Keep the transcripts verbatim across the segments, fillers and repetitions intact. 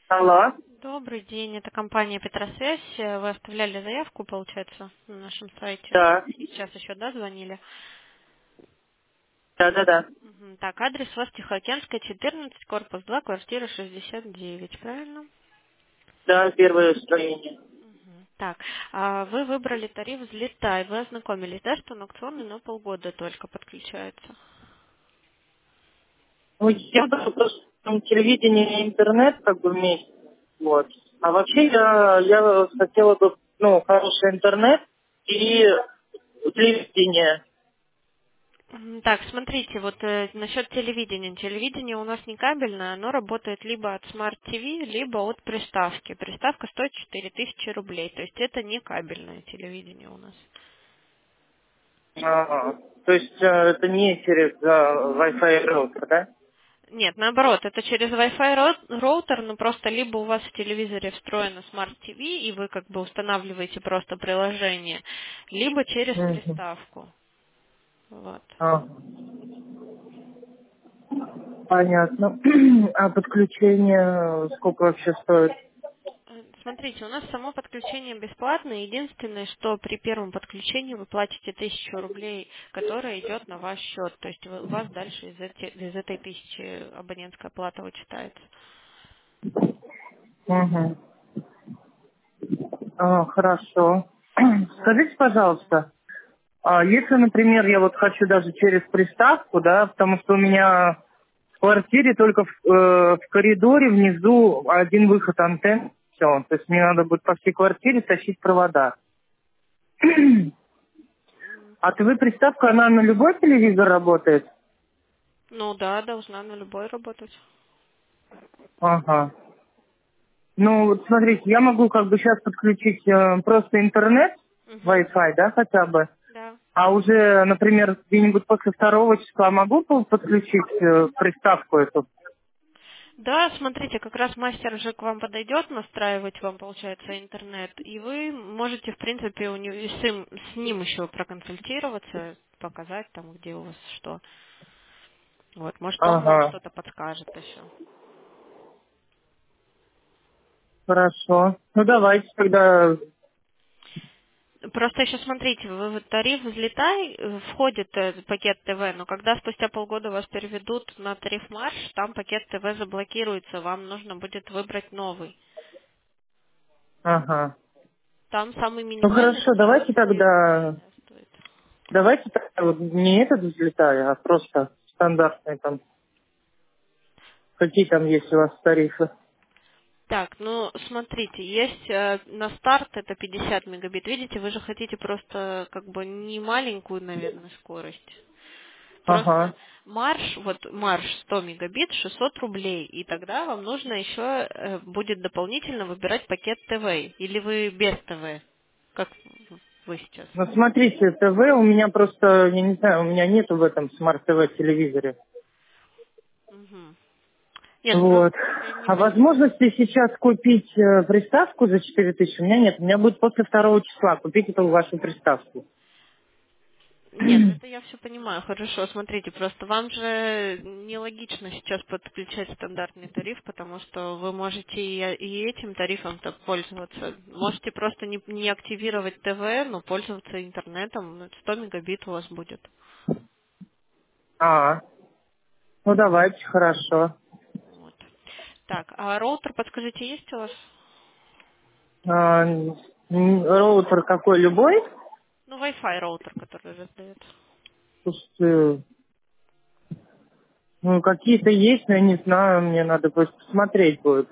Алло. Добрый день, это компания Петросвязь. Вы оставляли заявку, получается, на нашем сайте. Да. И сейчас еще, да, звонили? Да, да, да. Мгм. Так, адрес у вас Тихоокеанская, четырнадцать, корпус два, квартира шестьдесят девять, правильно? Да, первое строение. Мгм. Так, а вы выбрали тариф «Взлетай». Вы ознакомились, да, что он аукционный на полгода только подключается? Ну, я даже просто там телевидение и интернет как бы вместе. Вот. А вообще я, я хотела бы, ну, хороший интернет и телевидение. М, Так, смотрите, вот э, насчет телевидения. Телевидение у нас не кабельное, оно работает либо от Smart ти ви, либо от приставки. Приставка стоит четыре тысячи рублей, то есть это не кабельное телевидение у нас. Ага. То есть э, это не через э, Wi-Fi роутер, да? Нет, наоборот, это через Wi-Fi роут- роутер, но просто либо у вас в телевизоре встроена Smart ти ви, и вы как бы устанавливаете просто приложение, либо через Мгм. приставку. Вот. Ага. Понятно. А подключение сколько вообще стоит? Э, Смотрите, у нас само подключение бесплатное. Единственное, что при первом подключении вы платите тысячу рублей, которая идет на ваш счет. То есть вы- у вас дальше из, эти- из этой тысячи абонентская плата вычитается. Угу. А, хорошо. Вот. Скажите, пожалуйста, а если, например, я вот хочу даже через приставку, да, потому что у меня в квартире только в, э, в коридоре внизу один выход антенн, все, то есть мне надо будет по всей квартире тащить провода. А ТВ приставка, она на любой телевизор работает? Ну да, должна на любой работать. Ага. Ну, вот смотрите, я могу как бы сейчас подключить э, просто интернет, Мгм. Wi-Fi, да, хотя бы. Да. А уже, например, где-нибудь после второго числа могу по- подключить э, приставку эту? Да, смотрите, как раз мастер уже к вам подойдет, настраивать вам, получается, интернет, и вы можете, в принципе, у него, с, ним, с ним еще проконсультироваться, показать там, где у вас что. Вот, может, он вам Ага, что-то подскажет еще. хорошо. Ну, давайте тогда... Просто еще смотрите, вы в тариф «Взлетай» э, входит э, пакет ТВ, но когда спустя полгода вас переведут на тариф «Марш», там пакет ТВ заблокируется, вам нужно будет выбрать новый. Ага. Там самый Ну, минимальный хорошо, сто давайте двадцать девять рублей, тогда... да, стоит. Давайте тогда вот не этот взлетаю, а просто стандартные там. Какие там есть у вас тарифы? Так, ну смотрите, есть э, на старт это пятьдесят мегабит. Видите, вы же хотите просто как бы не маленькую, наверное, скорость. Просто Ага. марш, вот марш сто мегабит, шестьсот рублей, и тогда вам нужно еще э, будет дополнительно выбирать пакет ТВ. Или вы без ТВ, как вы сейчас? Ну, смотрите, ТВ у меня просто, я не знаю, у меня нету в этом смарт-ТВ телевизоре. Мгм. Нет, ну Вот. я не А понимаю. возможности сейчас купить э, приставку за четыре тысячи у меня нет. У меня будет после второго числа купить эту вашу приставку. Нет, это я все понимаю, хорошо. Смотрите, просто вам же нелогично сейчас подключать стандартный тариф, потому что вы можете и, и этим тарифом-то пользоваться. Можете просто не, не активировать ТВ, но пользоваться интернетом. Ну, сто мегабит у вас будет. А, ну давайте, хорошо. Вот. Так, а роутер, подскажите, есть у вас? А, м, роутер какой, любой? Ну, Wi-Fi роутер, который раздает. Слушайте, ну какие-то есть, но я не знаю, мне надо просто посмотреть будет.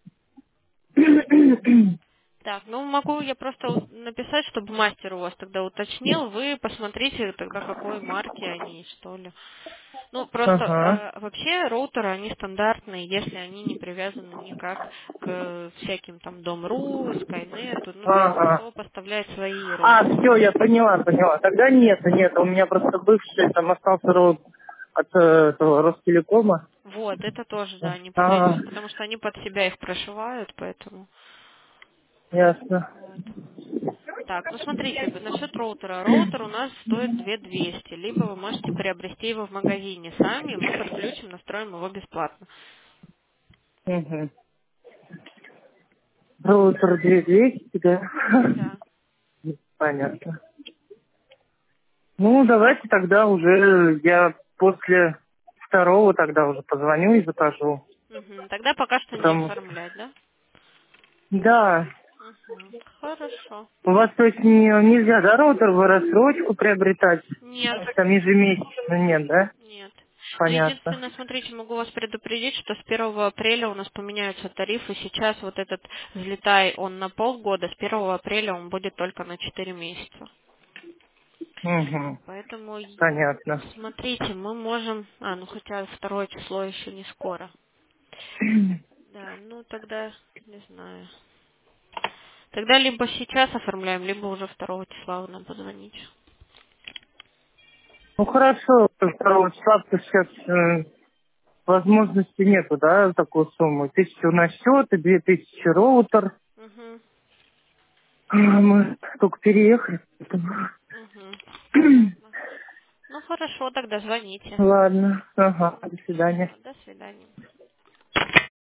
Так, ну могу я просто у- написать, чтобы мастер у вас тогда уточнил. Вы посмотрите тогда, какой марки они, что ли. Ну, просто Ага. э, вообще роутеры, они стандартные, если они не привязаны никак к всяким там Дом.ру, Скайнету, ну, то есть Ага. кто поставляет свои А, роутеры. все, я поняла, поняла. Тогда нет, нет, у меня просто бывший, там остался роут от э, этого Ростелекома. Вот, это тоже, да, не А, подойдет, потому что они под себя их прошивают, поэтому ясно. вот. Так, ну смотрите, насчет роутера. Роутер у нас стоит две тысячи двести, либо вы можете приобрести его в магазине сами, мы подключим, настроим его бесплатно. Мгм. Роутер две тысячи двести, да? Да. Понятно. Ну, давайте тогда уже я после второго тогда уже позвоню и закажу. Мгм. Тогда пока что не Потому что... оформлять, да? Да. Мгм. Хорошо. У вас, то есть, не, нельзя, да, роутер в рассрочку приобретать? Нет, Там ежемесячно нет, да? нет. Но Понятно. единственное, смотрите, могу вас предупредить, что с первого апреля у нас поменяются тарифы. Сейчас вот этот взлетай, он на полгода, с первого апреля он будет только на четыре месяца. Угу. Поэтому и- Понятно. смотрите, мы можем... А, ну хотя второе число еще не скоро. Да, ну тогда, не знаю. Тогда либо сейчас оформляем, либо уже второго числа вы нам позвоните. Ну, хорошо, второго числа, потому что сейчас э, возможности нету, да, такую сумму. Тысячу на счет и две тысячи роутер. Угу, А, мы только переехали. поэтому. угу, понятно. Ну хорошо, тогда звоните. Ладно. Ага, до свидания. Все, до свидания.